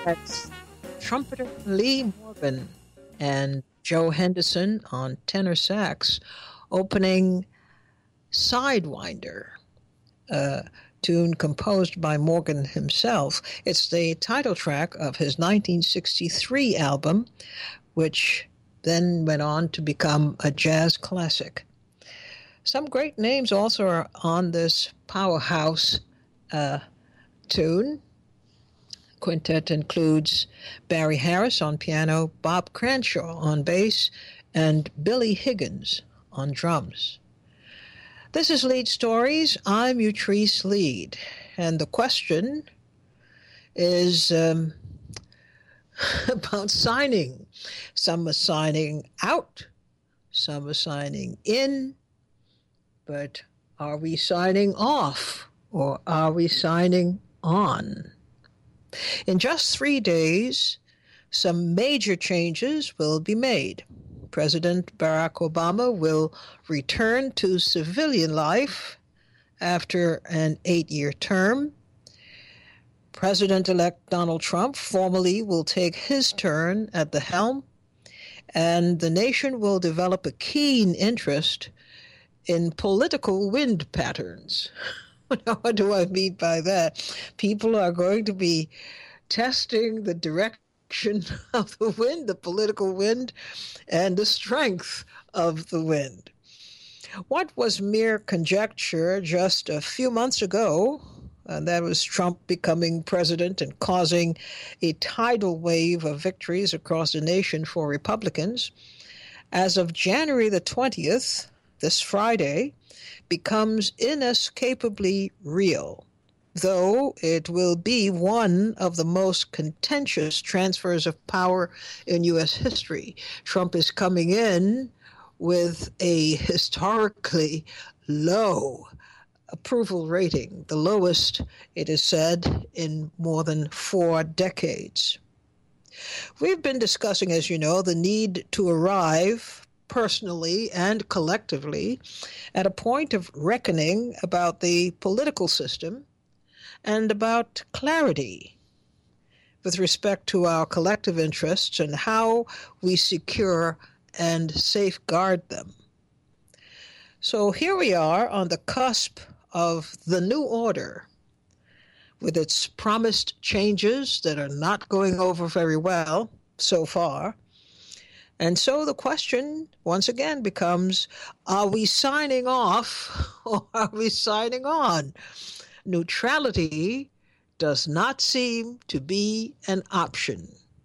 That's trumpeter Lee Morgan and Joe Henderson on tenor sax opening Sidewinder, a tune composed by Morgan himself. It's the title track of his 1963 album, which then went on to become a jazz classic. Some great names also are on this powerhouse tune. Quintet includes Barry Harris on piano, Bob Cranshaw on bass, and Billy Higgins on drums. This is Lead Stories. I'm Utrice Lead, and the question is about signing. Some are signing out, some are signing in, but are we signing off or are we signing on? In just 3 days, some major changes will be made. President Barack Obama will return to civilian life after an 8-year term. President-elect Donald Trump formally will take his turn at the helm, and the nation will develop a keen interest in political wind patterns. What do I mean by that? People are going to be testing the direction of the wind, the political wind, and the strength of the wind. What was mere conjecture just a few months ago, and that was Trump becoming president and causing a tidal wave of victories across the nation for Republicans, as of January the 20th, this Friday, becomes inescapably real, though it will be one of the most contentious transfers of power in U.S. history. Trump is coming in with a historically low approval rating, the lowest, it is said, in more than 4 decades. We've been discussing, as you know, the need to arrive personally and collectively at a point of reckoning about the political system and about clarity with respect to our collective interests and how we secure and safeguard them. So here we are on the cusp of the new order with its promised changes that are not going over very well so far. And so the question, once again, becomes, are we signing off or are we signing on? Neutrality does not seem to be an option.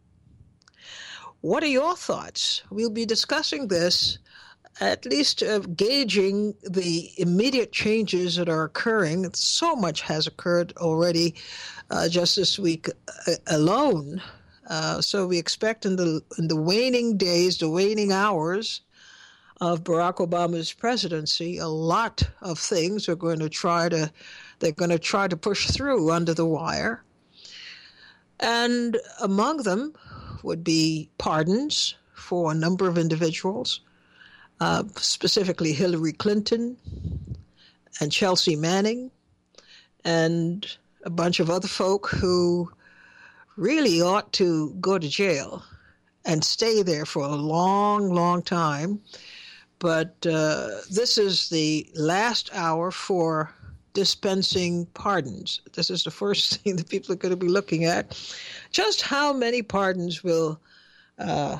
What are your thoughts? We'll be discussing this, at least gauging the immediate changes that are occurring. So much has occurred already just this week alone. So we expect in the waning days, the waning hours of Barack Obama's presidency, a lot of things are going to try to push through under the wire. And among them would be pardons for a number of individuals, specifically Hillary Clinton and Chelsea Manning and a bunch of other folk who really ought to go to jail and stay there for a long, long time. But this is the last hour for dispensing pardons. This is the first thing that people are going to be looking at. Just how many pardons will Barack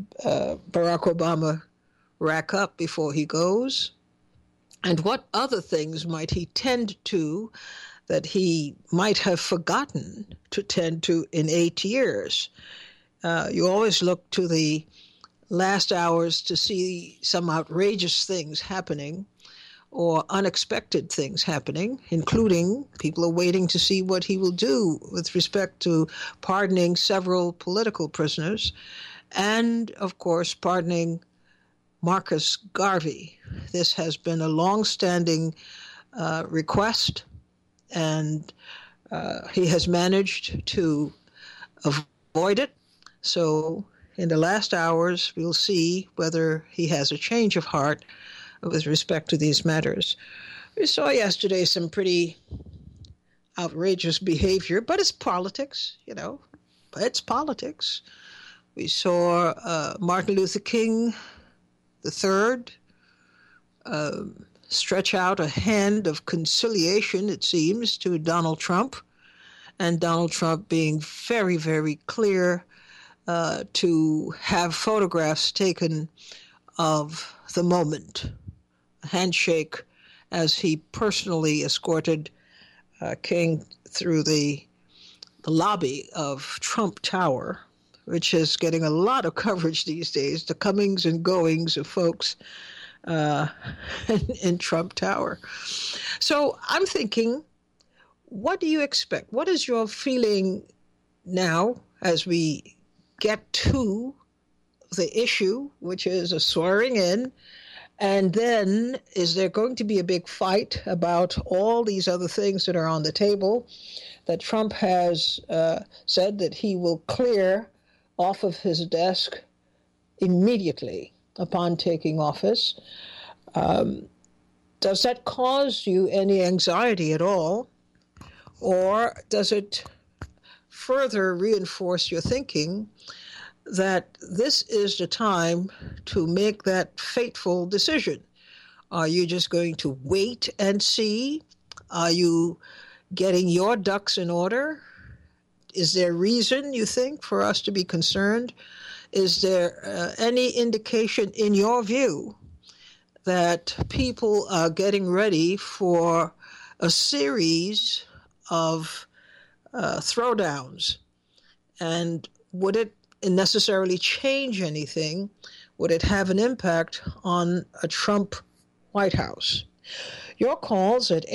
Obama rack up before he goes? And what other things might he tend to that he might have forgotten to tend to in 8 years? You always look to the last hours to see some outrageous things happening or unexpected things happening, including people are waiting to see what he will do with respect to pardoning several political prisoners and, of course, pardoning Marcus Garvey. This has been a long-standing request, and he has managed to avoid it. So in the last hours, we'll see whether he has a change of heart with respect to these matters. We saw yesterday some pretty outrageous behavior, but it's politics, you know. It's politics. We saw Martin Luther King III stretch out a hand of conciliation, it seems, to Donald Trump, and Donald Trump being very, very clear to have photographs taken of the moment, a handshake as he personally escorted King through the lobby of Trump Tower, which is getting a lot of coverage these days, the comings and goings of folks in Trump Tower. So I'm thinking, what do you expect? What is your feeling now as we get to the issue, which is a swearing in? And then is there going to be a big fight about all these other things that are on the table that Trump has said that he will clear off of his desk immediately upon taking office? Does that cause you any anxiety at all? Or does it further reinforce your thinking that this is the time to make that fateful decision? Are you just going to wait and see? Are you getting your ducks in order? Is there reason, you think, for us to be concerned? Is there any indication, in your view, that people are getting ready for a series of throwdowns? And would it necessarily change anything? Would it have an impact on a Trump White House? Your calls at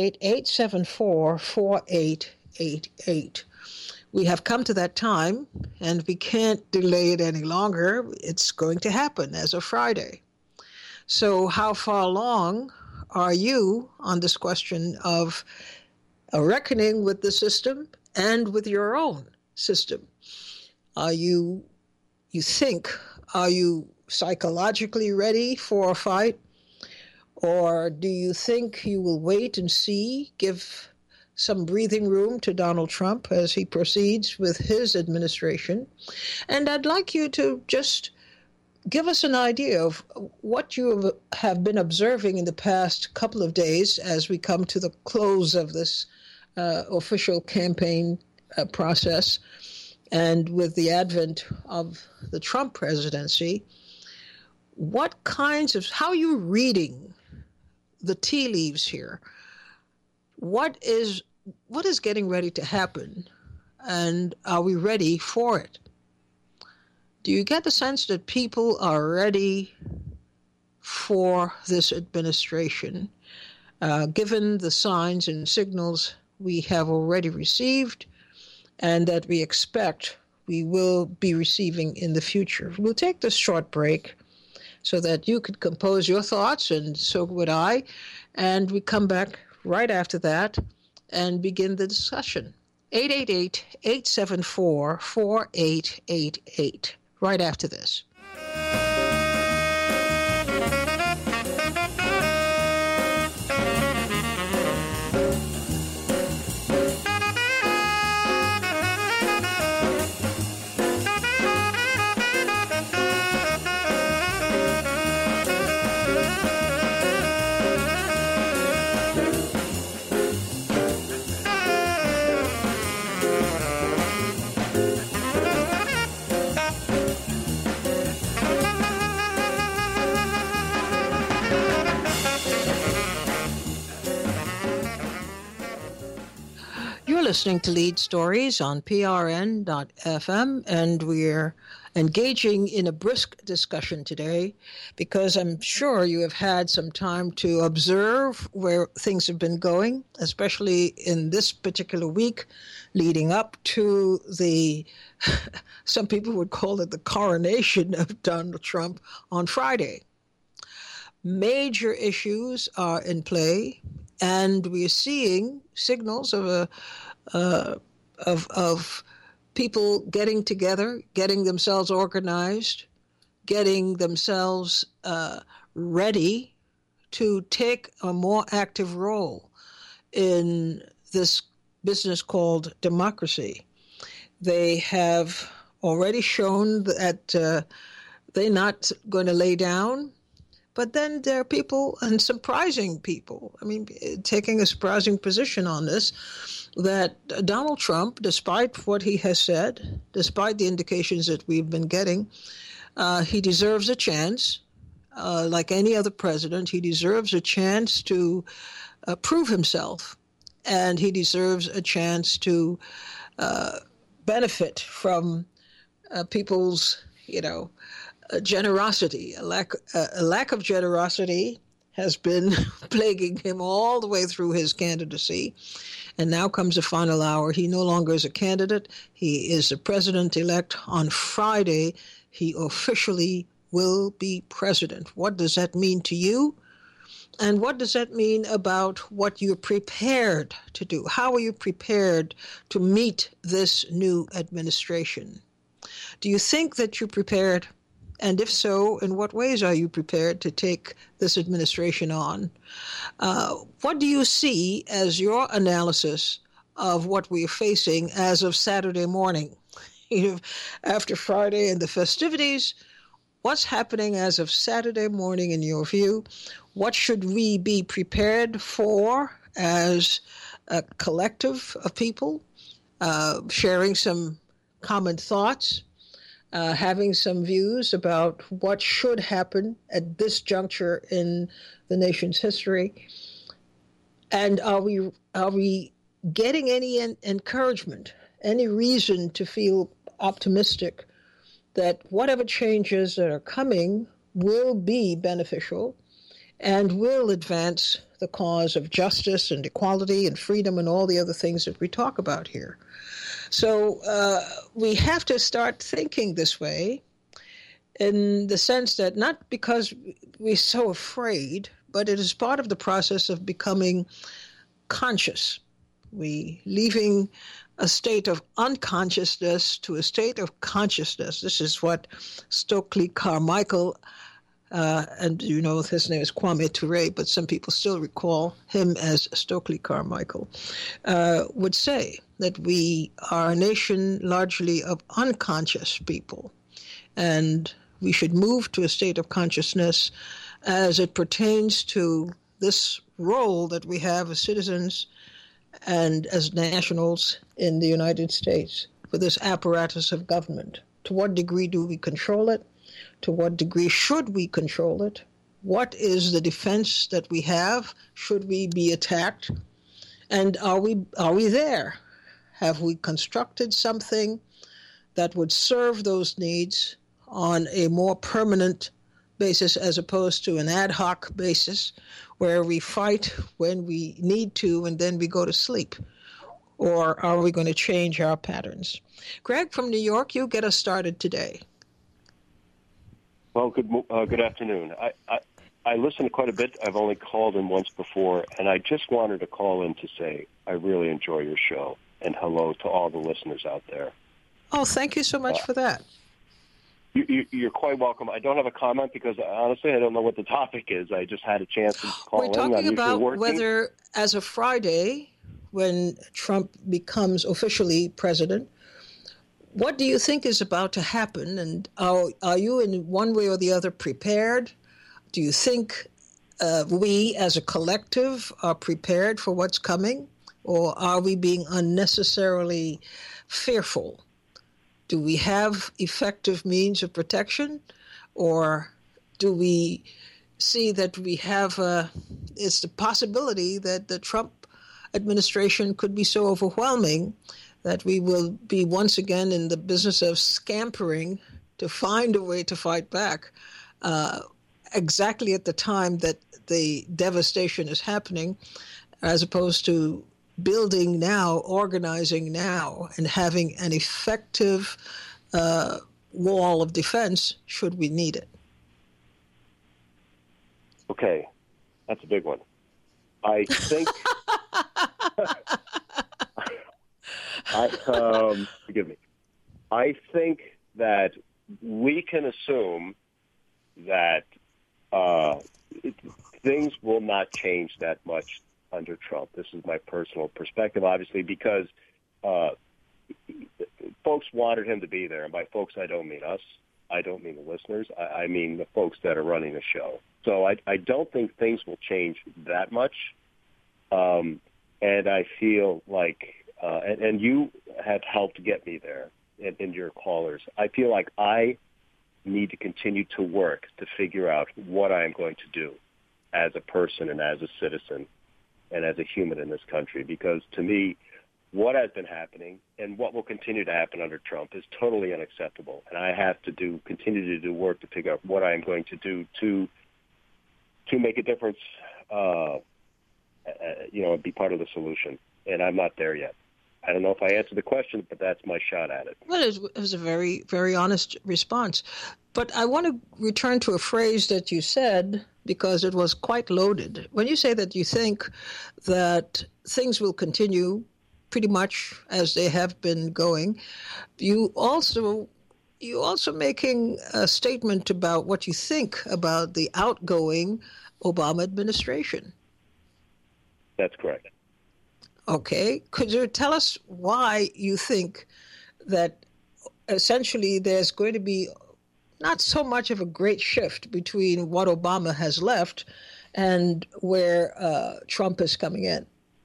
888-874-4888. We have come to that time, and we can't delay it any longer. It's going to happen as of Friday. So how far along are you on this question of a reckoning with the system and with your own system? Are you psychologically ready for a fight? Or do you think you will wait and see, give some breathing room to Donald Trump as he proceeds with his administration? And I'd like you to just give us an idea of what you have been observing in the past couple of days as we come to the close of this official campaign process, and with the advent of the Trump presidency. How are you reading the tea leaves here? What is getting ready to happen, and are we ready for it? Do you get the sense that people are ready for this administration, given the signs and signals we have already received and that we expect we will be receiving in the future? We'll take this short break so that you could compose your thoughts, and so would I, and we come back right after that and begin the discussion. 888-874-4888. Right after this. Listening to Lead Stories on PRN.FM, and we're engaging in a brisk discussion today because I'm sure you have had some time to observe where things have been going, especially in this particular week leading up to some people would call it the coronation of Donald Trump on Friday. Major issues are in play, and we're seeing signals of people getting together, getting themselves organized, getting themselves ready to take a more active role in this business called democracy. They have already shown that they're not going to lay down. But then there are people, and surprising people, I mean, taking a surprising position on this, that Donald Trump, despite what he has said, despite the indications that we've been getting, he deserves a chance. Like any other president, he deserves a chance to prove himself. And he deserves a chance to benefit from people's, generosity. A lack of generosity has been plaguing him all the way through his candidacy. And now comes the final hour. He no longer is a candidate. He is the president-elect. On Friday, he officially will be president. What does that mean to you? And what does that mean about what you're prepared to do? How are you prepared to meet this new administration? Do you think that you're prepared? And if so, in what ways are you prepared to take this administration on? What do you see as your analysis of what we're facing as of Saturday morning? After Friday and the festivities, what's happening as of Saturday morning in your view? What should we be prepared for as a collective of people, sharing some common thoughts, having some views about what should happen at this juncture in the nation's history? And are we getting any encouragement, any reason to feel optimistic that whatever changes that are coming will be beneficial and will advance the cause of justice and equality and freedom and all the other things that we talk about here? So we have to start thinking this way, in the sense that not because we're so afraid, but it is part of the process of becoming conscious. We leaving a state of unconsciousness to a state of consciousness. This is what Stokely Carmichael, and his name is Kwame Ture, but some people still recall him as Stokely Carmichael, would say, that we are a nation largely of unconscious people, and we should move to a state of consciousness as it pertains to this role that we have as citizens and as nationals in the United States for this apparatus of government. To what degree do we control it? To what degree should we control it? What is the defense that we have? Should we be attacked? And are we there? Have we constructed something that would serve those needs on a more permanent basis as opposed to an ad hoc basis where we fight when we need to and then we go to sleep? Or are we going to change our patterns? Greg from New York, you get us started today. Well, good afternoon. I listen quite a bit. I've only called in once before, and I just wanted to call in to say I really enjoy your show, and hello to all the listeners out there. Oh, thank you so much for that. You're quite welcome. I don't have a comment because, honestly, I don't know what the topic is. I just had a chance to call in. We're talking about whether, as of Friday, when Trump becomes officially president, what do you think is about to happen? And are you in one way or the other prepared? Do you think we as a collective are prepared for what's coming? Or are we being unnecessarily fearful? Do we have effective means of protection? Or do we see that we have it's the possibility that the Trump administration could be so overwhelming that we will be once again in the business of scampering to find a way to fight back exactly at the time that the devastation is happening, as opposed to building now, organizing now, and having an effective wall of defense should we need it? Okay, that's a big one. I think... forgive me. I think that we can assume that things will not change that much under Trump. This is my personal perspective, obviously, because folks wanted him to be there. And by folks, I don't mean us. I don't mean the listeners. I mean the folks that are running the show. So I don't think things will change that much. And I feel like, and you have helped get me there in your callers. I feel like I need to continue to work to figure out what I am going to do as a person and as a citizen and as a human in this country. Because to me, what has been happening and what will continue to happen under Trump is totally unacceptable. And I have to continue to do work to figure out what I am going to do to make a difference, be part of the solution. And I'm not there yet. I don't know if I answered the question, but that's my shot at it. Well, it was a very, very honest response. But I want to return to a phrase that you said because it was quite loaded. When you say that you think that things will continue pretty much as they have been going, you also making a statement about what you think about the outgoing Obama administration. That's correct. Okay. Could you tell us why you think that essentially there's going to be not so much of a great shift between what Obama has left and where Trump is coming in?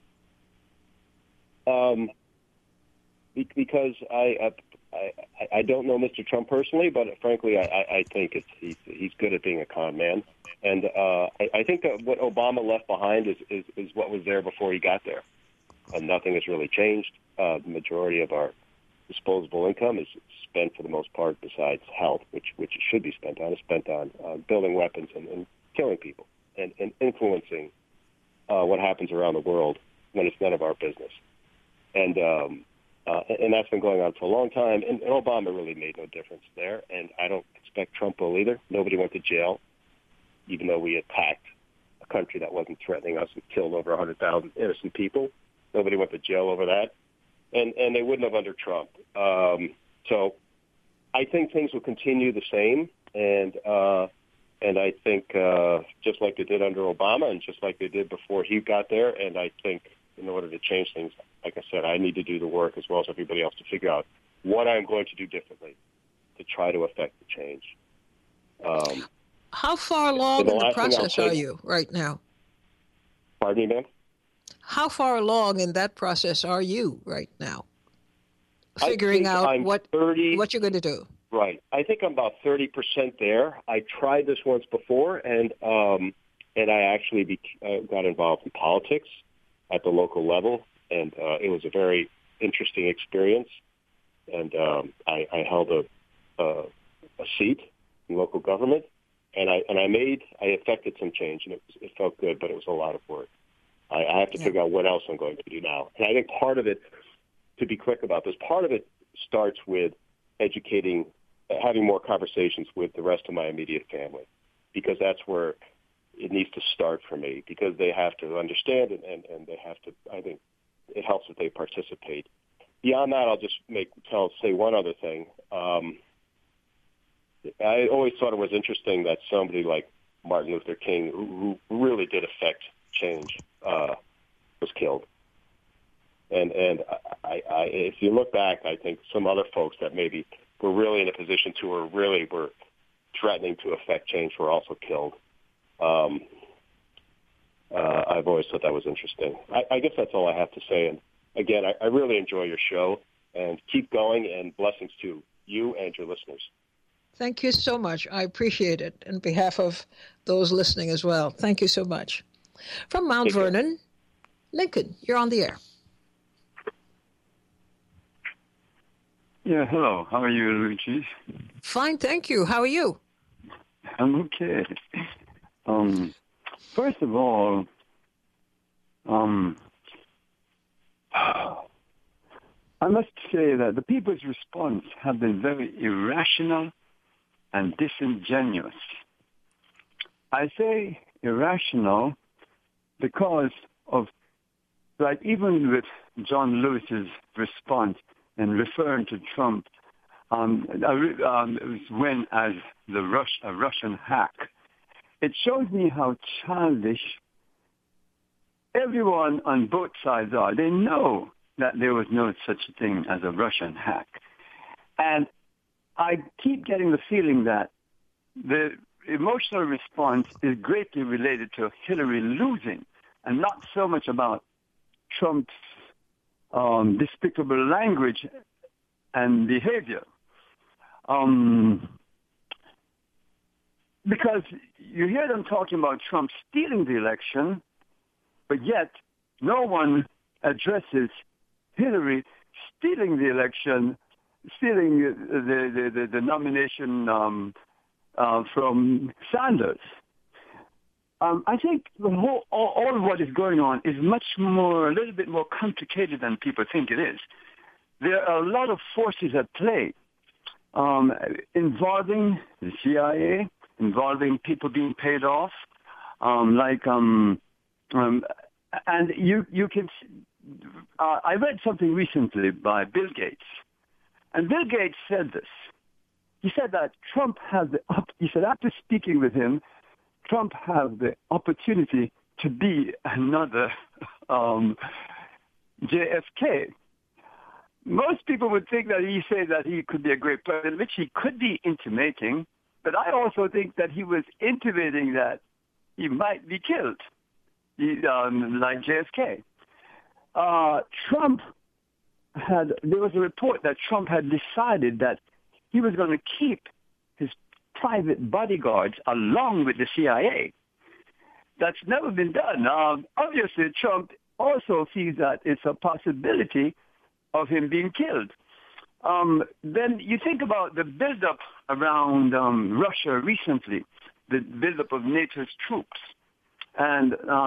Because I don't know Mr. Trump personally, but frankly, I think he's good at being a con man. And I think that what Obama left behind is what was there before he got there. Nothing has really changed. The majority of our disposable income is spent, for the most part, besides health, which it should be spent on, is spent on building weapons and killing people and influencing what happens around the world when it's none of our business. And that's been going on for a long time. And Obama really made no difference there. And I don't expect Trump will either. Nobody went to jail, even though we attacked a country that wasn't threatening us and killed over 100,000 innocent people. Nobody went to jail over that. And they wouldn't have under Trump. So I think things will continue the same. And I think just like they did under Obama and just like they did before he got there. And I think in order to change things, like I said, I need to do the work as well as everybody else to figure out what I'm going to do differently to try to affect the change. How far along in the process are you right now? Pardon me, ma'am? How far along in that process are you right now? Figuring out what you're going to do. Right. I think I'm about 30% there. I tried this once before, and I actually got involved in politics at the local level, and it was a very interesting experience. And I held a seat in local government, and I affected some change, and it felt good, but it was a lot of work. I have to figure out what else I'm going to do now. And I think part of it, to be quick about this, part of it starts with educating, having more conversations with the rest of my immediate family, because that's where it needs to start for me, because they have to understand and they have to, I think it helps that they participate. Beyond that, I'll just say one other thing. I always thought it was interesting that somebody like Martin Luther King, who really did affect change, was killed. And if you look back, I think some other folks that maybe were really in a position to or really were threatening to affect change were also killed. I've always thought that was interesting. I guess that's all I have to say. And again, I really enjoy your show, and keep going, and blessings to you and your listeners. Thank you so much. I appreciate it on behalf of those listening as well. Thank you so much. From Mount Vernon, Lincoln, you're on the air. Yeah, hello. How are you, Luigi? Fine, thank you. How are you? I'm okay. First of all, I must say that the people's response have been very irrational and disingenuous. I say irrational because of, like, even with John Lewis's response and referring to Trump, it was when as a Russian hack. It shows me how childish everyone on both sides are. They know that there was no such thing as a Russian hack. And I keep getting the feeling that the emotional response is greatly related to Hillary losing and not so much about Trump's despicable language and behavior. Because you hear them talking about Trump stealing the election, but yet no one addresses Hillary stealing the election, stealing the nomination from Sanders. I think all what is going on is a little bit more complicated than people think it is. There are a lot of forces at play involving the CIA, involving people being paid off, and you can. I read something recently by Bill Gates, and Bill Gates said this. He said that Trump has he said after speaking with him, Trump has the opportunity to be another JFK. Most people would think that he said that he could be a great president, which he could be intimating, but I also think that he was intimating that he might be killed, like JFK. There was a report that Trump had decided that he was going to keep his private bodyguards along with the CIA. That's never been done. Obviously, Trump also sees that it's a possibility of him being killed. Then you think about the buildup around Russia recently, the buildup of NATO's troops, and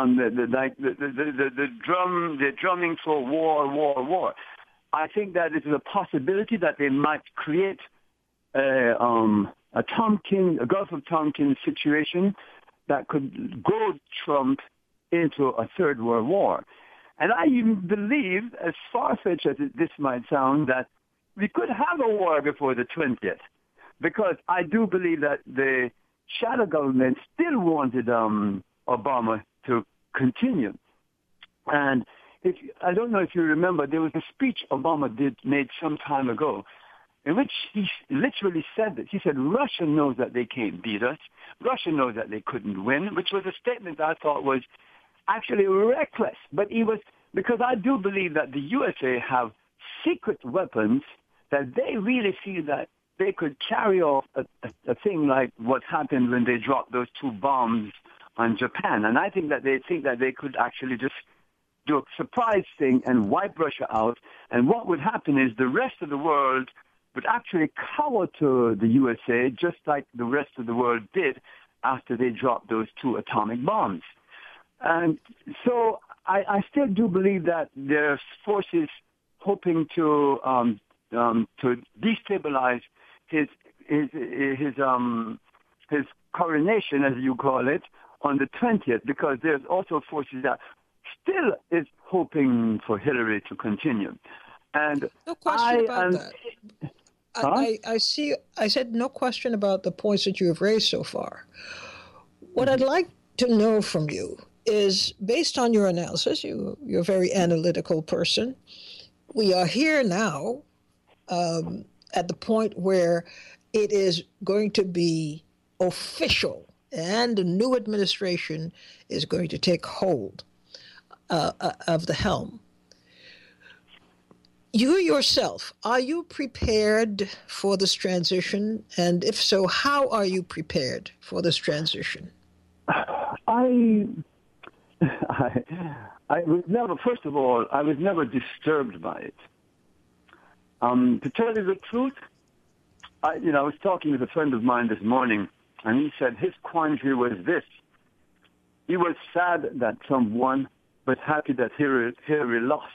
the drumming for war. I think that it is a possibility that they might create a Gulf of Tonkin situation that could goad Trump into a third world war. And I even believe, as far-fetched as this might sound, that we could have a war before the 20th, because I do believe that the shadow government still wanted Obama to continue. And I don't know if you remember, there was a speech Obama made some time ago in which he literally said this. He said, Russia knows that they can't beat us. Russia knows that they couldn't win, which was a statement I thought was actually reckless. But because I do believe that the USA have secret weapons that they really feel that they could carry off a thing like what happened when they dropped those 2 bombs on Japan. And I think that they could actually just do a surprise thing and wipe Russia out. And what would happen is the rest of the world would actually cower to the USA just like the rest of the world did after they dropped those 2 atomic bombs. And so I still do believe that there's forces hoping to destabilize his coronation, as you call it, on the 20th, because there's also forces that still is hoping for Hillary to continue. And no question about that. I said no question about the points that you have raised so far. What I'd like to know from you is, based on your analysis, you're a very analytical person. We are here now at the point where it is going to be official and a new administration is going to take hold of the helm. You yourself, are you prepared for this transition? And if so, how are you prepared for this transition? I was never, first of all, I was never disturbed by it. To tell you the truth, I was talking with a friend of mine this morning, and he said his quandary was this. He was sad that Trump won, but happy that Hillary lost.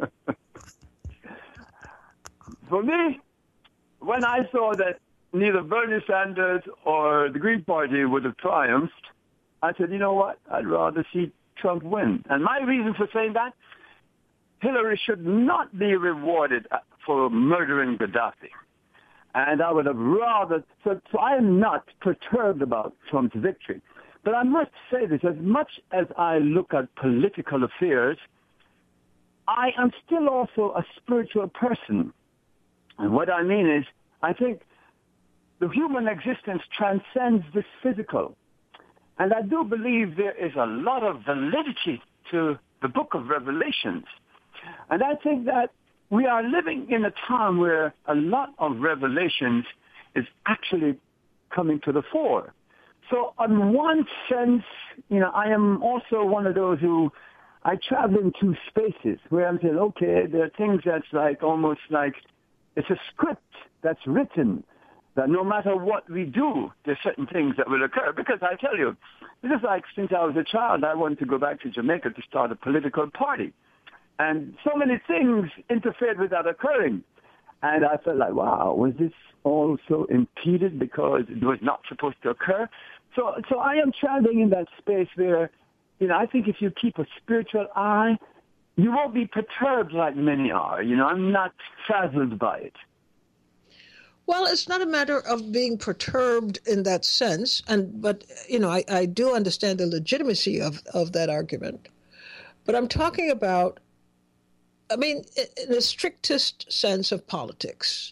For me, when I saw that neither Bernie Sanders or the Green Party would have triumphed, I said, you know what? I'd rather see Trump win. And my reason for saying that, Hillary should not be rewarded for murdering Gaddafi. And I would have rather, so I am not perturbed about Trump's victory. But I must say this, as much as I look at political affairs, I am still also a spiritual person. And what I mean is, I think the human existence transcends this physical. And I do believe there is a lot of validity to the book of Revelations. And I think that we are living in a time where a lot of revelations is actually coming to the fore. So in one sense, I am also one of those who I travel into spaces where I'm saying, okay, there are things that's like almost like it's a script that's written that no matter what we do, there's certain things that will occur. Because I tell you, this is like since I was a child, I wanted to go back to Jamaica to start a political party. And so many things interfered with that occurring. And I felt like, wow, was this also impeded because it was not supposed to occur? So I am traveling in that space where, I think if you keep a spiritual eye, you won't be perturbed like many are. I'm not frazzled by it. Well, it's not a matter of being perturbed in that sense, but I do understand the legitimacy of that argument. But I'm talking about, in the strictest sense of politics,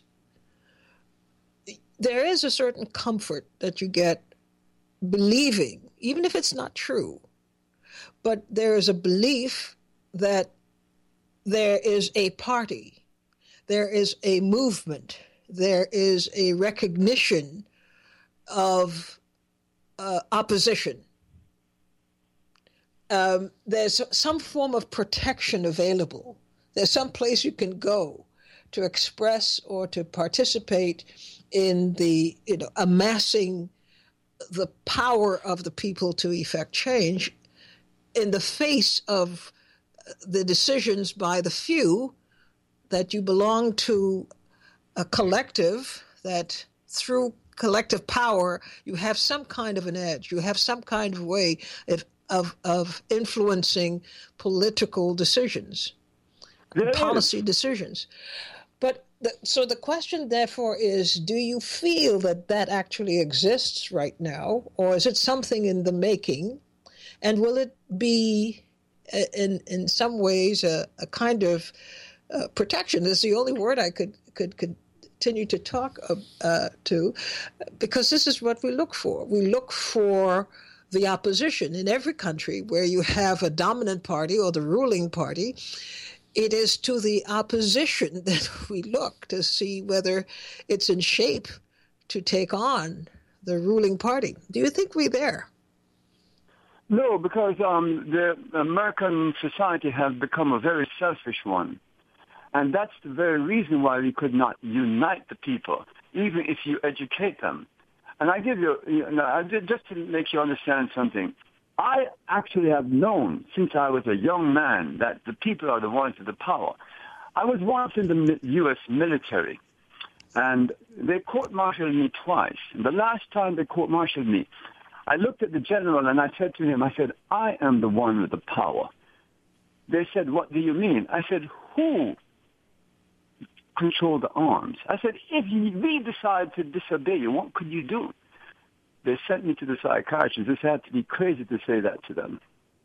there is a certain comfort that you get believing, even if it's not true, but there is a belief that there is a party, there is a movement, there is a recognition of opposition. There's some form of protection available. There's some place you can go to express or to participate in the amassing the power of the people to effect change in the face of the decisions by the few, that you belong to a collective, that through collective power you have some kind of an edge, you have some kind of way of influencing political decisions, policy decisions. But so the question therefore is, do you feel that actually exists right now, or is it something in the making? And will it be in some ways a kind of protection? Is the only word I could continue to talk to, because this is what we look for. We look for the opposition in every country where you have a dominant party or the ruling party. It is to the opposition that we look to see whether it's in shape to take on the ruling party. Do you think we're there? No, because the American society has become a very selfish one. And that's the very reason why we could not unite the people, even if you educate them. And I give you, just to make you understand something, I actually have known since I was a young man that the people are the ones with the power. I was once in the U.S. military, and they court-martialed me twice. And the last time they court-martialed me, I looked at the general and I said to him, I am the one with the power. They said, what do you mean? I said, who control the arms? I said, if we decide to disobey you, what could you do? They sent me to the psychiatrist. This had to be crazy to say that to them.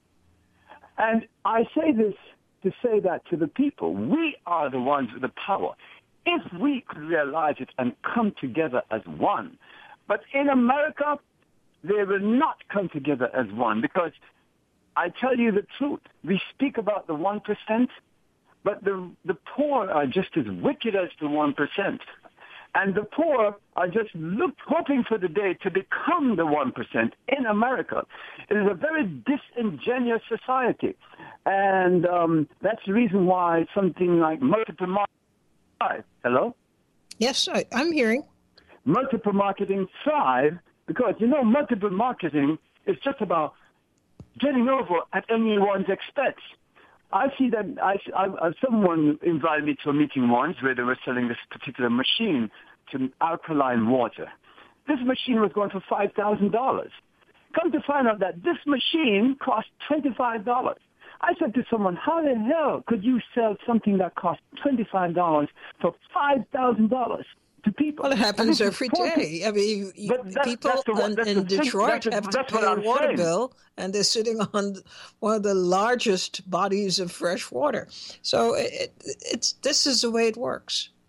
And I say this to say that to the people. We are the ones with the power. If we could realize it and come together as one. But in America, they will not come together as one, because I tell you the truth. We speak about the 1%, but the poor are just as wicked as the 1%. And the poor are just hoping for the day to become the 1% in America. It is a very disingenuous society. And that's the reason why something like multiple marketing. Hello? Yes, I'm hearing. Multiple marketing thrive because, multiple marketing is just about getting over at anyone's expense. I see that someone invited me to a meeting once where they were selling this particular machine to alkaline water. This machine was going for $5,000. Come to find out that this machine cost $25. I said to someone, how the hell could you sell something that costs $25 for $5,000 to people? Well, it happens every day. I mean, people in Detroit have to pay a water bill, and they're sitting on one of the largest bodies of fresh water. So this is the way it works.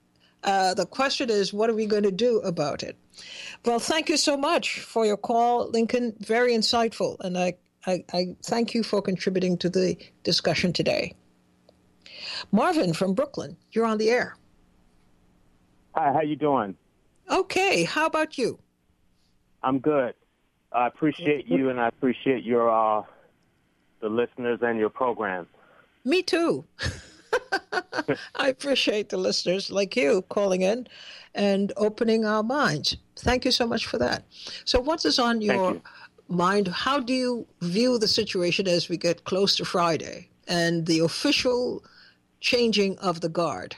The question is, what are we going to do about it? Well, thank you so much for your call, Lincoln. Very insightful. And I thank you for contributing to the discussion today. Marvin from Brooklyn, you're on the air. Hi, how you doing? Okay, how about you? I'm good. I appreciate you, and I appreciate your the listeners and your program. Me too. I appreciate the listeners like you calling in and opening our minds. Thank you so much for that. So what is on your mind? How do you view the situation as we get close to Friday and the official changing of the guard?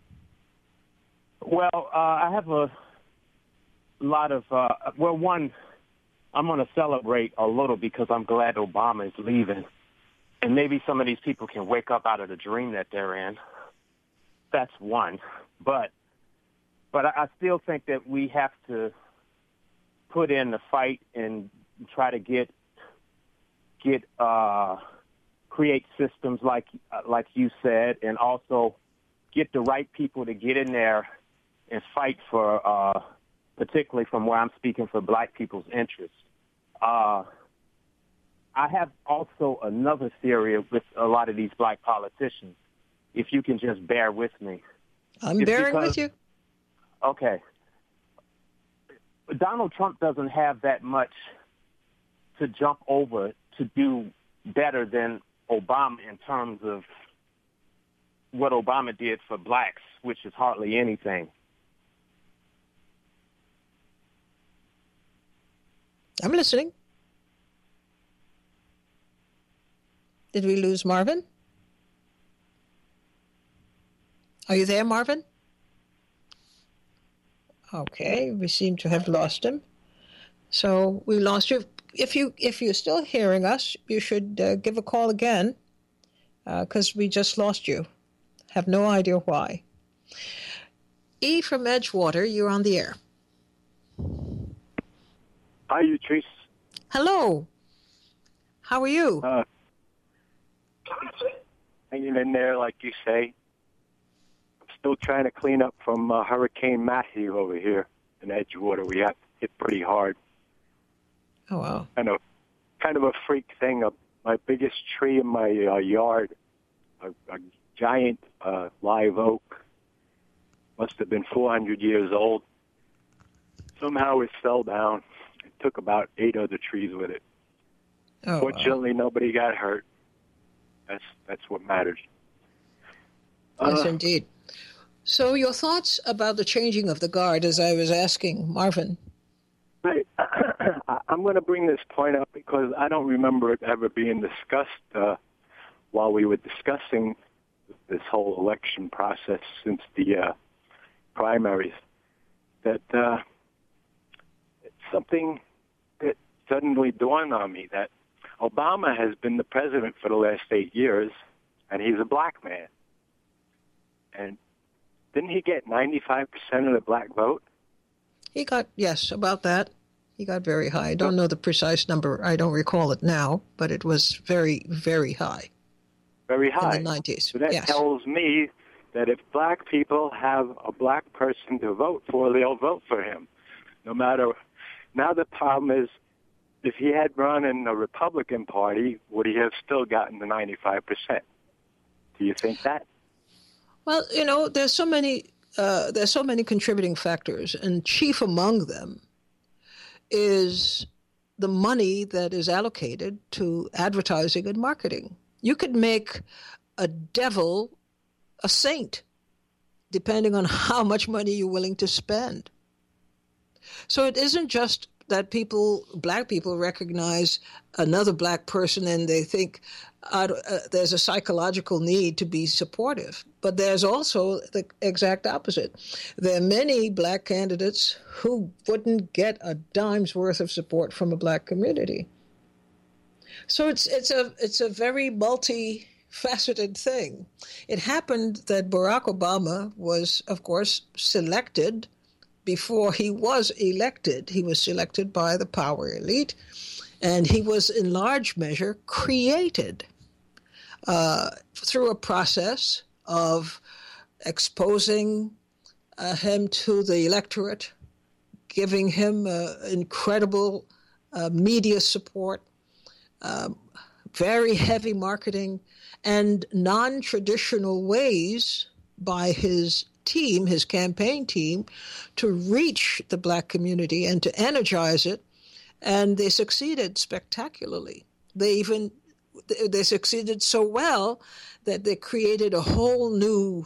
Well, I have a lot of, one, I'm going to celebrate a little because I'm glad Obama is leaving. And maybe some of these people can wake up out of the dream that they're in. That's one. But I still think that we have to put in the fight and try to create systems like you said, and also get the right people to get in there and fight for, particularly from where I'm speaking, for black people's interests. I have also another theory with a lot of these black politicians, if you can just bear with me. I'm bearing with you. Okay. Donald Trump doesn't have that much to jump over to do better than Obama in terms of what Obama did for blacks, which is hardly anything. I'm listening. Did we lose Marvin? Are you there, Marvin? Okay, we seem to have lost him. So we lost you. If you're still hearing us, you should give a call again, because we just lost you. Have no idea why. E from Edgewater, you're on the air. Hi, Utrice. Hello. How are you? Hanging in there, like you say. I'm still trying to clean up from Hurricane Matthew over here in Edgewater. We got hit pretty hard. Oh, wow. Kind of a freak thing. My biggest tree in my yard, a giant live oak, must have been 400 years old. Somehow it fell down. It took about 8 other trees with it. Oh, Fortunately, nobody got hurt. That's what matters. Yes, indeed. So your thoughts about the changing of the guard, as I was asking Marvin? Right. I'm going to bring this point up because I don't remember it ever being discussed while we were discussing this whole election process since the primaries. That it's something that suddenly dawned on me that Obama has been the president for the last 8 years, and he's a black man. And didn't he get 95% of the black vote? He got, yes, about that. He got very high. I don't know the precise number. I don't recall it now, but it was very, very high. Very high. In the 90s, So that tells me that if black people have a black person to vote for, they'll vote for him. No matter. Now the problem is, if he had run in the Republican Party, would he have still gotten the 95%? Do you think that? Well, there's so many contributing factors, and chief among them is the money that is allocated to advertising and marketing. You could make a devil a saint, depending on how much money you're willing to spend. So it isn't just that black people recognize another black person and they think there's a psychological need to be supportive. But there's also the exact opposite. There are many black candidates who wouldn't get a dime's worth of support from a black community. So it's a very multifaceted thing. It happened that Barack Obama was, of course, selected before he was elected. He was selected by the power elite, and he was in large measure created through a process of exposing him to the electorate, giving him incredible media support, very heavy marketing, and non-traditional ways by his team, his campaign team, to reach the black community and to energize it. And they succeeded spectacularly. They succeeded so well that they created a whole new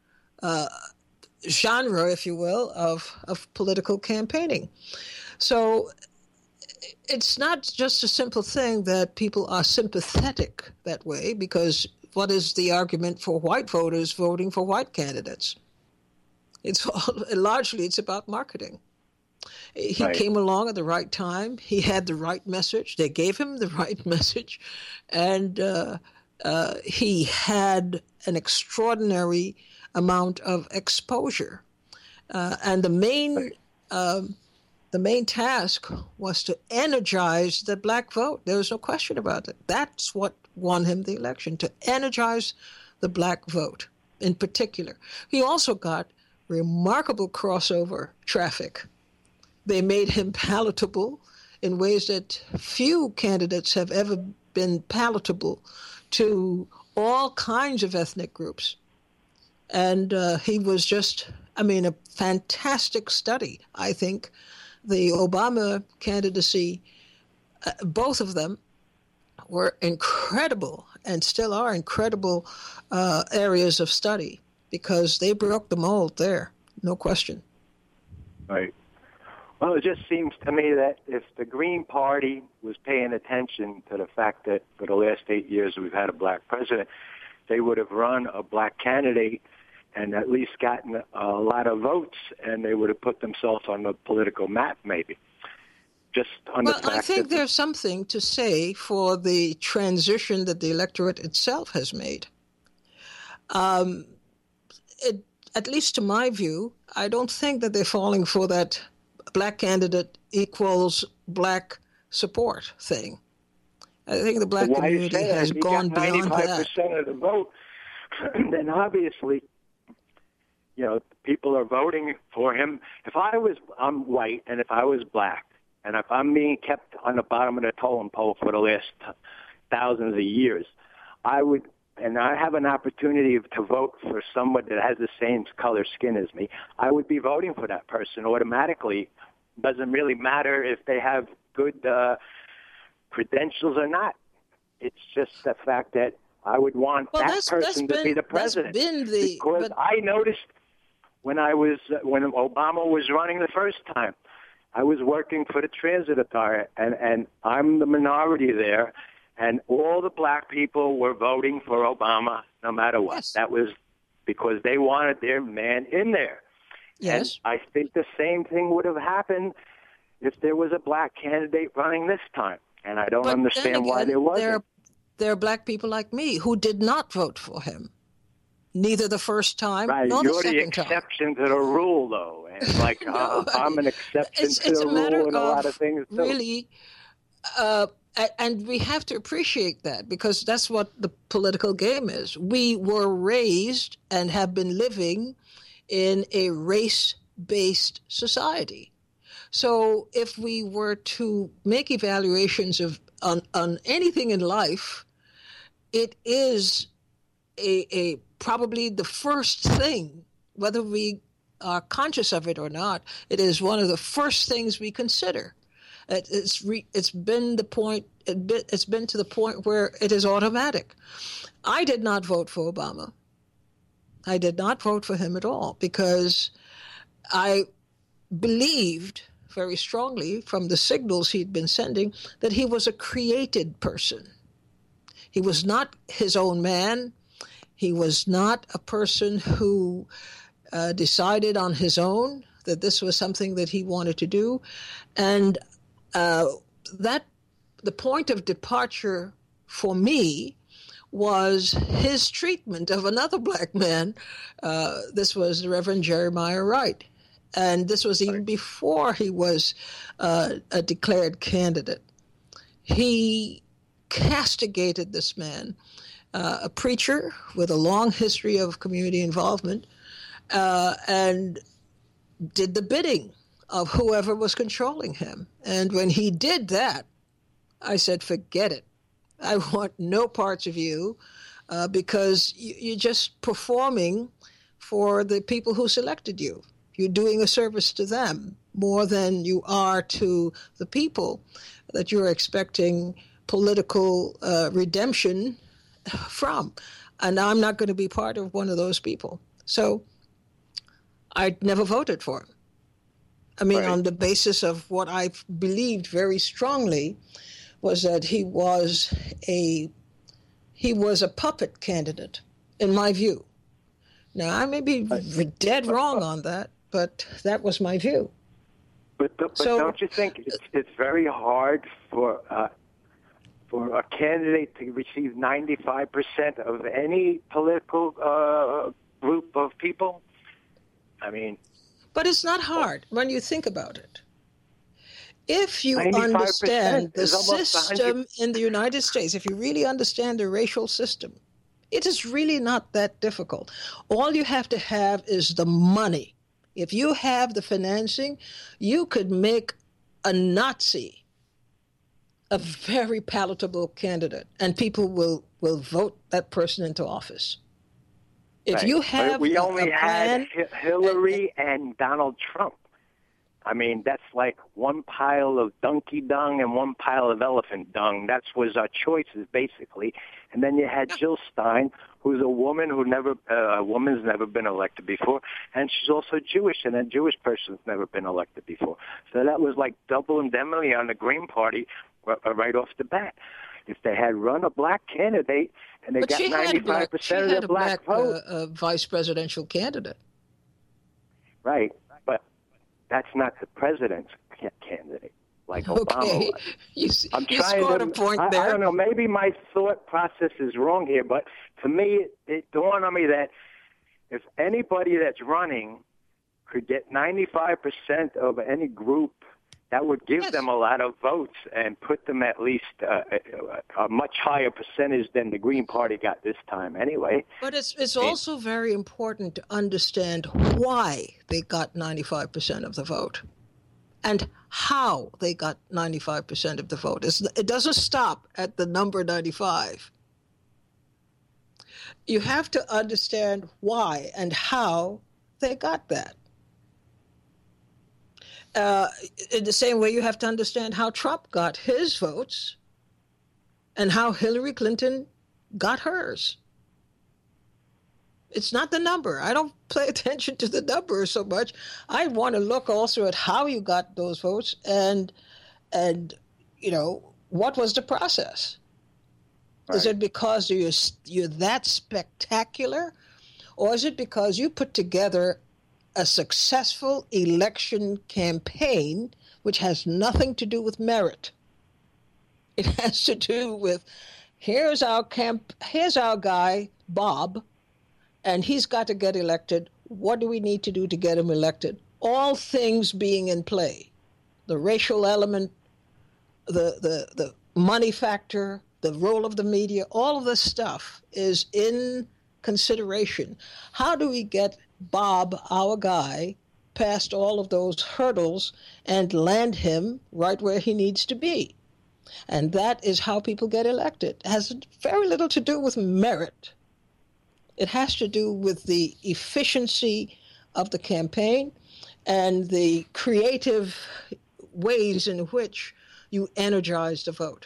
genre, if you will, of political campaigning. So it's not just a simple thing that people are sympathetic that way, because what is the argument for white voters voting for white candidates? Largely it's about marketing. He came along at the right time. He had the right message. They gave him the right message. And he had an extraordinary amount of exposure. And the main task was to energize the black vote. There was no question about it. That's what won him the election, to energize the black vote in particular. He also got remarkable crossover traffic. They made him palatable in ways that few candidates have ever been palatable to all kinds of ethnic groups. And he was just, a fantastic study, I think. The Obama candidacy, both of them were incredible and still are incredible areas of study, because they broke the mold there, no question. Right. Well, it just seems to me that if the Green Party was paying attention to the fact that for the last 8 years we've had a black president, they would have run a black candidate and at least gotten a lot of votes, and they would have put themselves on the political map, maybe. Just on the fact I think there's something to say for the transition that the electorate itself has made. At least to my view, I don't think that they're falling for that black candidate equals black support thing. I think the black community has gone beyond that. 95% of the vote, then obviously, people are voting for him. If I'm white, and if I was black, and if I'm being kept on the bottom of the totem pole for the last thousands of years, I would, and I have an opportunity to vote for someone that has the same color skin as me, I would be voting for that person automatically. Doesn't really matter if they have good credentials or not. It's just the fact that I would want that person to be the president. Because I noticed when Obama was running the first time, I was working for the Transit Authority, and I'm the minority there, and all the black people were voting for Obama no matter what. Yes. That was because they wanted their man in there. Yes. And I think the same thing would have happened if there was a black candidate running this time, and I don't understand why there wasn't. There are black people like me who did not vote for him, neither the first time nor the second time. You're the exception to the rule, though. And like I'm an exception to the rule in a lot of things, too. Really, and we have to appreciate that, because that's what the political game is. We were raised and have been living in a race-based society. So if we were to make evaluations on anything in life, it is a probably the first thing, whether we are conscious of it or not. It is one of the first things we consider. It's been to the point where it is automatic. I did not vote for Obama. I did not vote for him at all, because I believed very strongly from the signals he'd been sending that he was a created person. He was not his own man. He was not a person who decided on his own that this was something that he wanted to do. And that the point of departure for me was his treatment of another black man. This was the Reverend Jeremiah Wright. And this was even before he was a declared candidate. He castigated this man, a preacher with a long history of community involvement, and did the bidding of whoever was controlling him. And when he did that, I said, forget it. I want no parts of you because you're just performing for the people who selected you. You're doing a service to them more than you are to the people that you're expecting political redemption from. And I'm not going to be part of one of those people. So I never voted for him. I mean, on the basis of what I believed very strongly was that he was a puppet candidate, in my view. Now, I may be dead wrong on that, but that was my view. But don't you think it's very hard for a candidate to receive 95% of any political group of people? I mean... But it's not hard when you think about it. If you understand the system in the United States, if you really understand the racial system, it is really not that difficult. All you have to have is the money. If you have the financing, you could make a Nazi a very palatable candidate, and people will vote that person into office. If you have we only had Hillary and Donald Trump. I mean, that's like one pile of donkey dung and one pile of elephant dung. That was our choices, basically. And then you had Jill Stein, who's a woman a woman's never been elected before, and she's also Jewish, and a Jewish person's never been elected before. So that was like double indemnity on the Green Party right off the bat. If they had run a black candidate and they got 95% of the black vote, vice presidential candidate. Right, but that's not the president's candidate, like Obama was. I'm trying to scored a point there. I don't know. Maybe my thought process is wrong here, but to me, it dawned on me that if anybody that's running could get 95% of any group, that would give them a lot of votes and put them at least a much higher percentage than the Green Party got this time anyway. But it's also very important to understand why they got 95% of the vote and how they got 95% of the vote. It doesn't stop at the number 95. You have to understand why and how they got that. In the same way, you have to understand how Trump got his votes and how Hillary Clinton got hers. It's not the number. I don't pay attention to the number so much. I want to look also at how you got those votes and what was the process? Right. Is it because you're that spectacular, or is it because you put together a successful election campaign which has nothing to do with merit? It has to do with here's our guy Bob, and he's got to get elected. What do we need to do to get him elected? All things being in play, the racial element, the money factor, the role of the media, all of this stuff is in consideration. How do we get Bob, our guy, past all of those hurdles and land him right where he needs to be? And that is how people get elected. It has very little to do with merit. It has to do with the efficiency of the campaign and the creative ways in which you energize the vote.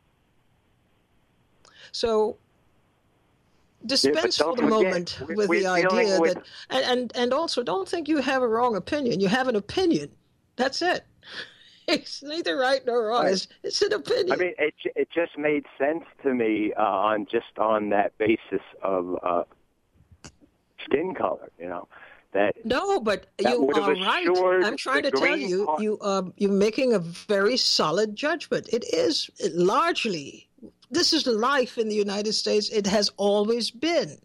So dispense for the moment with the idea that, and also don't think you have a wrong opinion. You have an opinion. That's it. It's neither right nor wrong. Right. It's an opinion. I mean, it just made sense to me on that basis of skin color. No, but you are right. I'm trying to tell you, you're making a very solid judgment. It is largely. This is life in the United States. It has always been.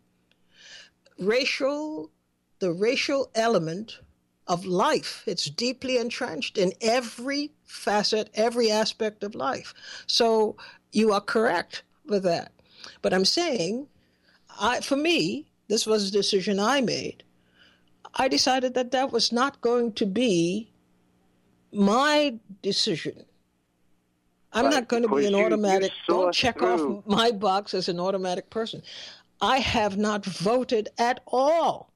The racial element of life, it's deeply entrenched in every facet, every aspect of life. So you are correct with that. But I'm saying, for me, this was a decision I made. I decided that that was not going to be my decision. I'm not going to be an automatic, don't check off my box as an automatic person. I have not voted at all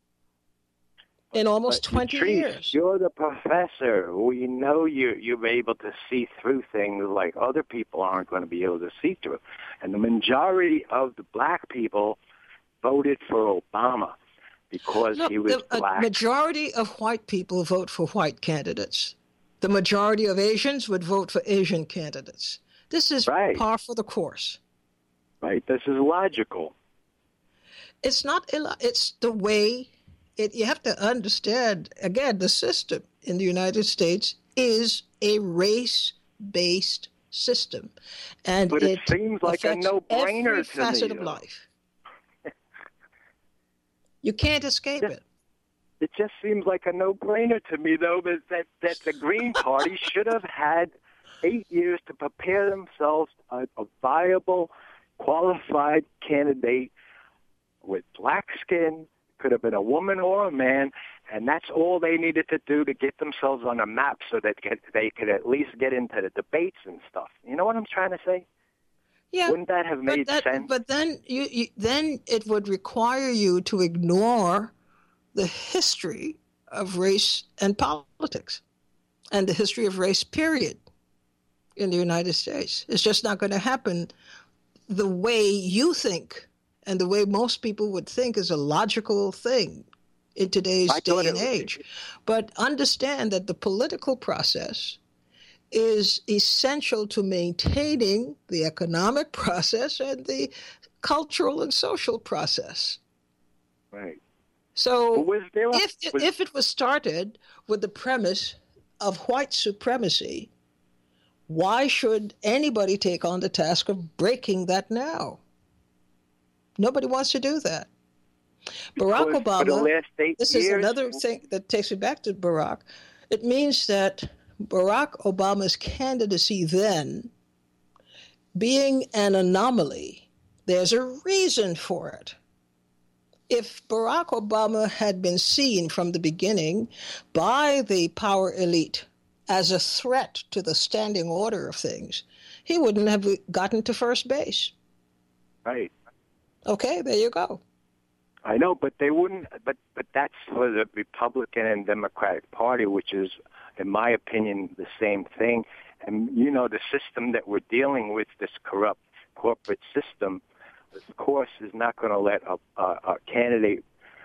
in almost 20 years. You're the professor. We know you're able to see through things like other people aren't going to be able to see through. And the majority of the black people voted for Obama because he was black. A majority of white people vote for white candidates. The majority of Asians would vote for Asian candidates. This is par for the course. Right. This is logical. It's not. It's the way. You have to understand, again, the system in the United States is a race-based system. And but it seems like a no-brainer every facet of life. You can't escape it. It just seems like a no-brainer to me, though, that the Green Party should have had 8 years to prepare themselves a viable, qualified candidate with black skin, could have been a woman or a man, and that's all they needed to do to get themselves on a map so that they could at least get into the debates and stuff. You know what I'm trying to say? Yeah. Wouldn't that have made sense? But then then it would require you to ignore the history of race and politics and the history of race, period, in the United States. It's just not going to happen the way you think and the way most people would think is a logical thing in today's day and age. But understand that the political process is essential to maintaining the economic process and the cultural and social process. Right. So if it was started with the premise of white supremacy, why should anybody take on the task of breaking that now? Nobody wants to do that. Barack Obama, this is another thing that takes me back to Barack. It means that Barack Obama's candidacy then, being an anomaly, there's a reason for it. If Barack Obama had been seen from the beginning by the power elite as a threat to the standing order of things, he wouldn't have gotten to first base. Right. Okay, there you go. I know, but they wouldn't. But that's for the Republican and Democratic Party, which is, in my opinion, the same thing. And you know, the system that we're dealing with, this corrupt corporate system, of course, is not going to let a candidate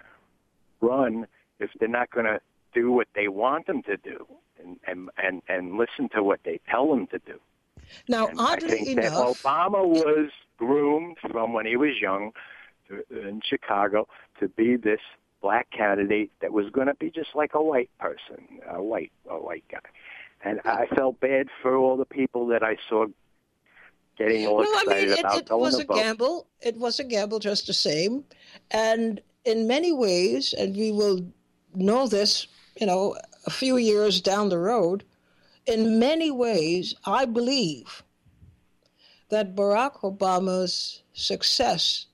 run if they're not going to do what they want them to do and listen to what they tell them to do. Now, and I think that Obama was groomed from when he was young in Chicago to be this black candidate that was going to be just like a white person, a white guy. And I felt bad for all the people that I saw getting all excited about going to vote. It was a gamble just the same. And in many ways, and we will know this, a few years down the road, in many ways, I believe that Barack Obama's success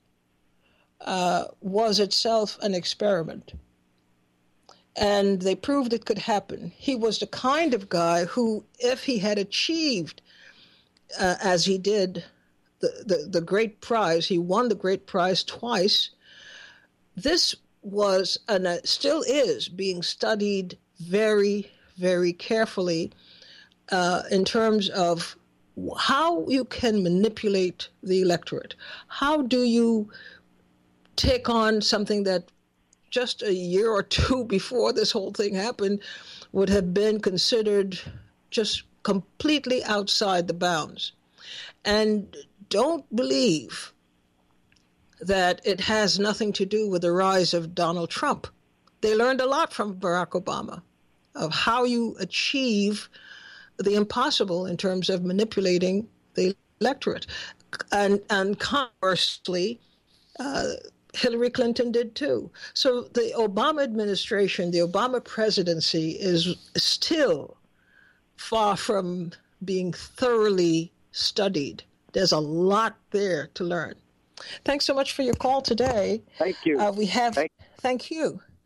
was itself an experiment. And they proved it could happen. He was the kind of guy who, if he had achieved, as he did, the great prize, he won the great prize twice, this was, and still is, being studied very, very carefully in terms of how you can manipulate the electorate. How do you take on something that just a year or two before this whole thing happened would have been considered just completely outside the bounds? And don't believe that it has nothing to do with the rise of Donald Trump. They learned a lot from Barack Obama of how you achieve the impossible in terms of manipulating the electorate. And conversely, Hillary Clinton did too. So the Obama administration, the Obama presidency is still far from being thoroughly studied. There's a lot there to learn. Thanks so much for your call today. Thank you. Thank you.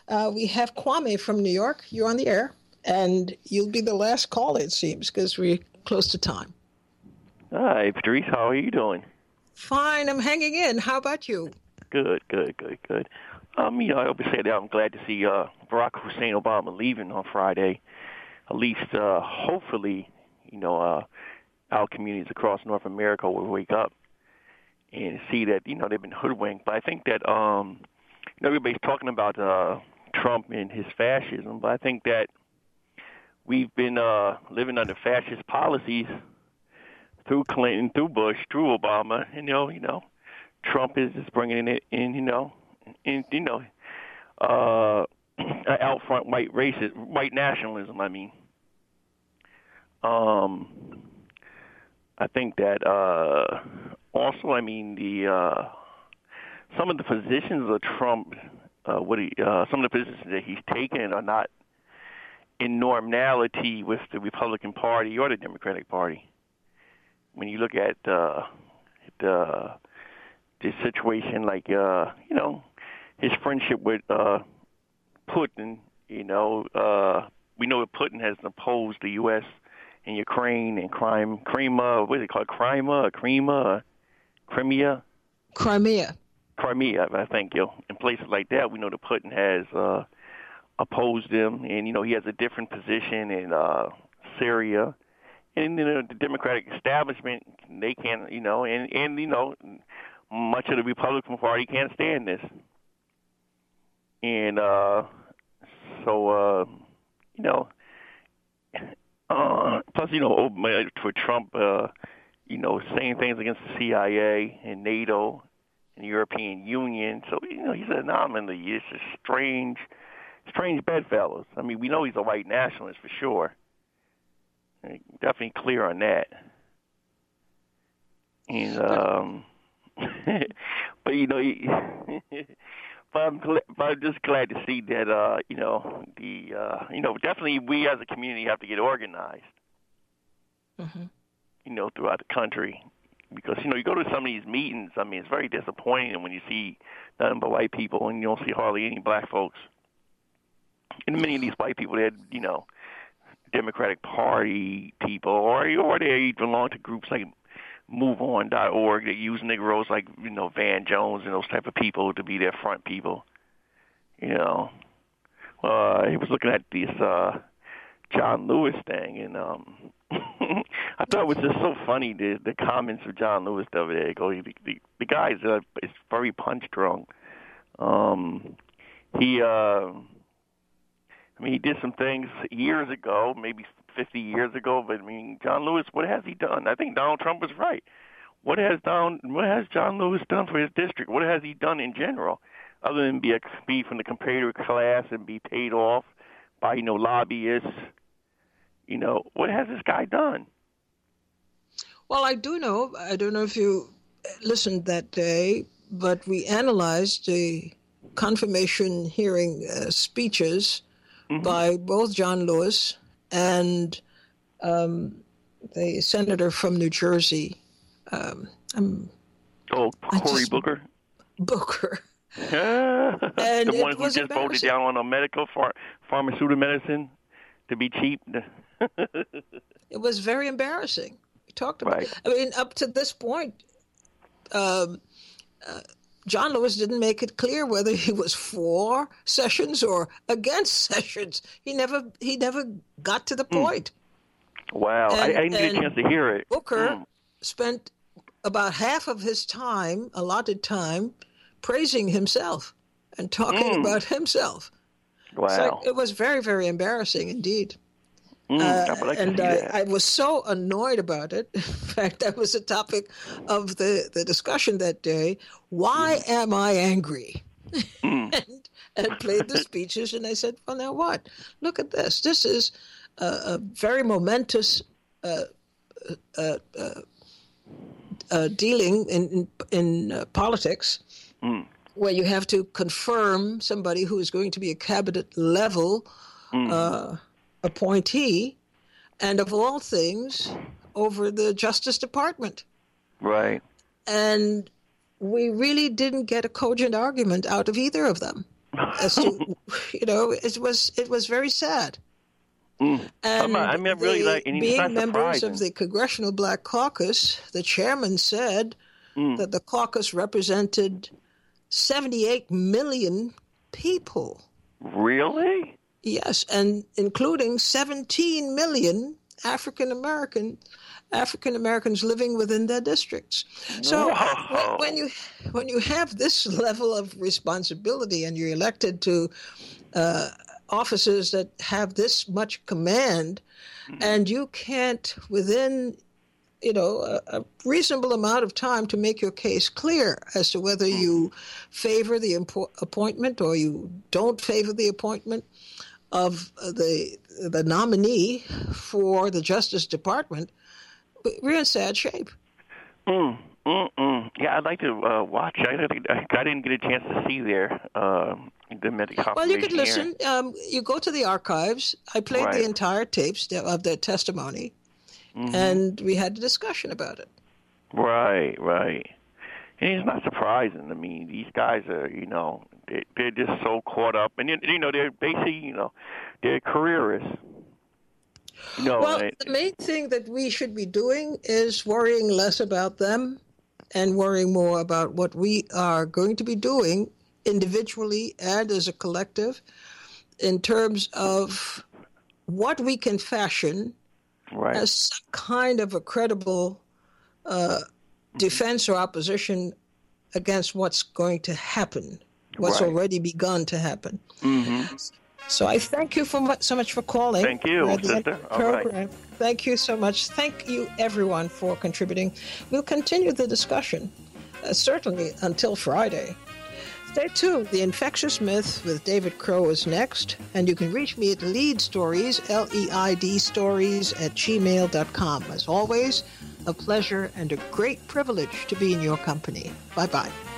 we have Kwame from New York. You're on the air, and you'll be the last call, it seems, because we're close to time. Hi, Patrice. How are you doing? Fine. I'm hanging in. How about you? Good. I always say that I'm glad to see Barack Hussein Obama leaving on Friday. At least, hopefully, our communities across North America will wake up and see that, they've been hoodwinked. But I think that, everybody's talking about Trump and his fascism, but I think that we've been living under fascist policies through Clinton, through Bush, through Obama, and, Trump is just bringing it in, out front white nationalism, I mean. I think that also, some of the positions of Trump, some of the positions that he's taken are not in normality with the Republican Party or the Democratic Party. When you look at the situation, like his friendship with Putin, we know that Putin has opposed the U.S. in Ukraine and Crimea, I think, in places like that, we know that Putin has opposed them, and, he has a different position in Syria. And, the Democratic establishment, they can't, much of the Republican Party can't stand this. And plus, for Trump, saying things against the CIA and NATO and the European Union. So, he's an anomaly. It's just strange bedfellows. I mean, we know he's a white nationalist for sure. Definitely clear on that. And, but, but I'm just glad to see that, definitely we as a community have to get organized, throughout the country. Because, you go to some of these meetings, it's very disappointing when you see nothing but white people and you don't see hardly any black folks. And many of these white people, they're, Democratic Party people, or they belong to groups like MoveOn.org that use Negroes like, Van Jones and those type of people to be their front people. He was looking at this John Lewis thing, and I thought it was just so funny, the comments of John Lewis the other day. The guy is very punch drunk. He did some things years ago, maybe 50 years ago, but John Lewis, what has he done? I think Donald Trump was right. What has John Lewis done for his district? What has he done in general, other than be from the comparative class and be paid off by lobbyists? What has this guy done? Well, I don't know if you listened that day, but we analyzed the confirmation hearing speeches by both John Lewis and the senator from New Jersey. Cory Booker? Booker. And the one who just voted down on a pharmaceutical medicine to be cheap. It was very embarrassing. We talked about it. Up to this point, John Lewis didn't make it clear whether he was for Sessions or against Sessions. He never got to the point. Wow. I didn't get a chance to hear it. Booker spent about half of his allotted time, praising himself and talking about himself. Wow. So it was very, very embarrassing indeed. I was so annoyed about it. In fact, that was the topic of the discussion that day. Why am I angry? and played the speeches, and I said, well, now what? Look at this. This is a very momentous dealing in politics where you have to confirm somebody who is going to be a cabinet level appointee, and of all things, over the Justice Department. Right. And we really didn't get a cogent argument out of either of them. as to, it was very sad. And being members of the Congressional Black Caucus, the chairman said that the caucus represented 78 million people. Really? Yes, and including 17 million African Americans living within their districts. So when you have this level of responsibility and you're elected to offices that have this much command, and you can't within a reasonable amount of time to make your case clear as to whether you favor the appointment or you don't favor the appointment of the nominee for the Justice Department, we're in sad shape. Yeah, I'd like to watch. I didn't get a chance to see there. Well, you could listen. You go to the archives. I played the entire tapes of their testimony, and we had a discussion about it. Right. And it's not surprising. I mean, these guys are, they're just so caught up, and they're basically, they're careerists. The main thing that we should be doing is worrying less about them and worrying more about what we are going to be doing individually and as a collective in terms of what we can fashion as some kind of a credible defense or opposition against what's going to happen, what's already begun to happen. So I thank you so much for calling. Thank you, sister. All right. Thank you so much. Thank you, everyone, for contributing. We'll continue the discussion, certainly until Friday. Stay tuned. The Infectious Myth with David Crow is next, and you can reach me at leidstories, LEID stories @gmail.com. As always, a pleasure and a great privilege to be in your company. Bye-bye.